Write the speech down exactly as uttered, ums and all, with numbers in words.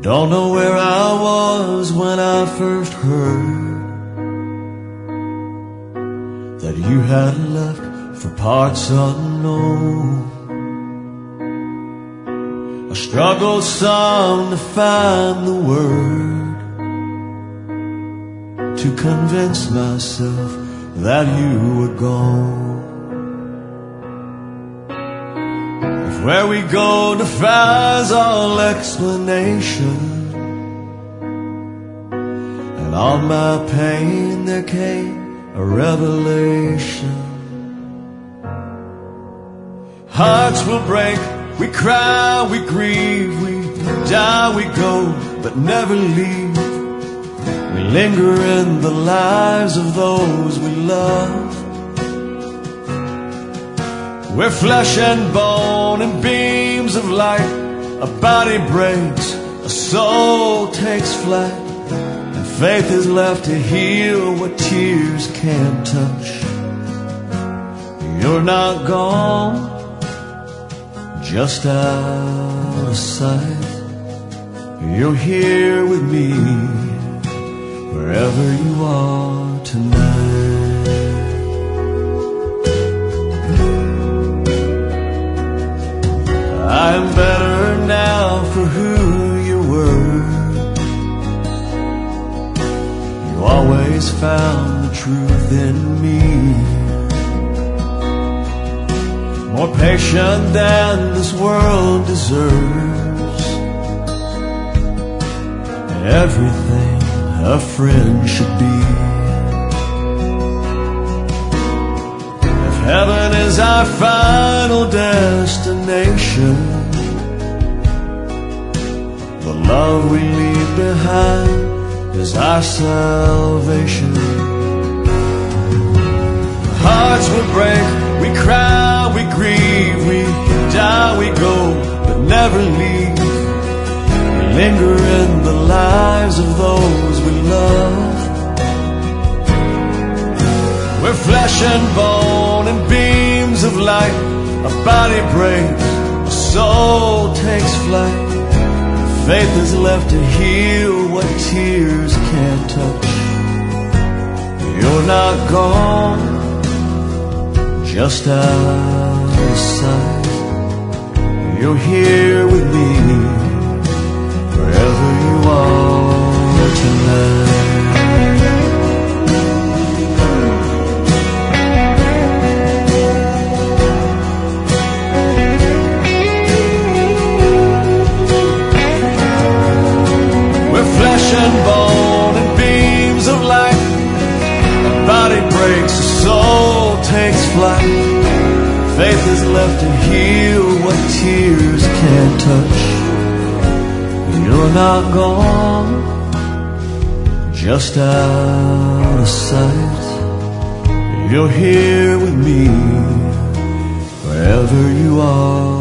Don't know where I was when I first heard that you had left for parts unknown. I struggled some to find the word to convince myself that you were gone. If where we go defies all explanation, and all my pain there came a revelation. Hearts will break, we cry, we grieve, we die, we go, but never leave. We linger in the lives of those we love. We're flesh and bone and beams of light. A body breaks, a soul takes flight, and faith is left to heal what tears can't touch. You're not gone, just out of sight. You're here with me, wherever you are tonight. I'm better now for who you were. You always found the truth in me, more patient than this world deserves. Everything a friend should be. If heaven is our final destination, the love we leave behind is our salvation. Hearts will break, we cry, we grieve, we die, we go, but never leave. We linger in the lives of those we love. We're flesh and bone and beams of light. A body breaks, a soul takes flight. Faith is left to heal what tears can't touch. You're not gone, just out of sight. You're here with me, wherever you are tonight. We're flesh and bone and beams of light. A body breaks, a soul takes flight. Faith is left to heal what tears can't touch. You're not gone, just out of sight. You're here with me, wherever you are.